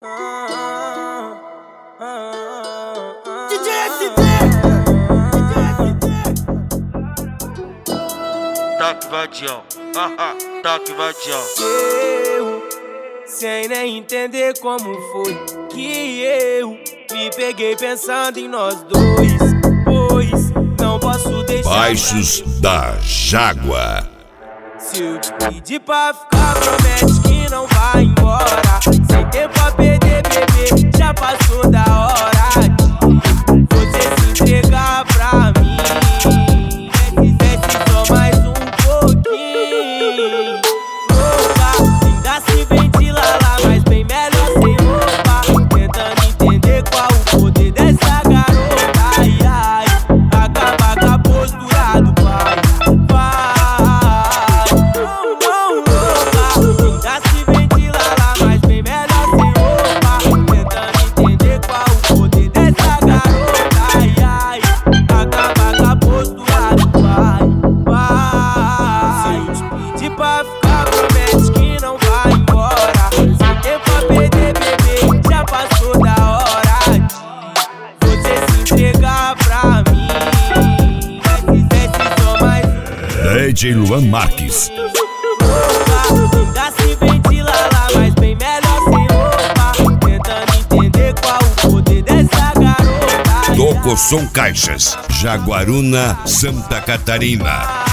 DJ SD! Toque vadião, toque vadião. Eu, sem nem entender como foi que eu me peguei pensando em nós dois, pois não posso deixar. Baixos da Jaguar. Se eu te pedir pra ficar, promete que não vai embora. Sem tempo a perder, bebê, já passou da hora de você se entregar pra mim. Desce só mais um pouquinho. Louca, ainda se ventila lá, mas bem melhor sem roupa. Tentando entender qual o poder dessa garota. Ai, ai, acaba com a postura do pai. DJ Luan Marques. Ainda se ventila lá, mas bem melhor sem roupa. Tentando entender qual o poder dessa garota. Toco Som Caixas, Jaguaruna, Santa Catarina.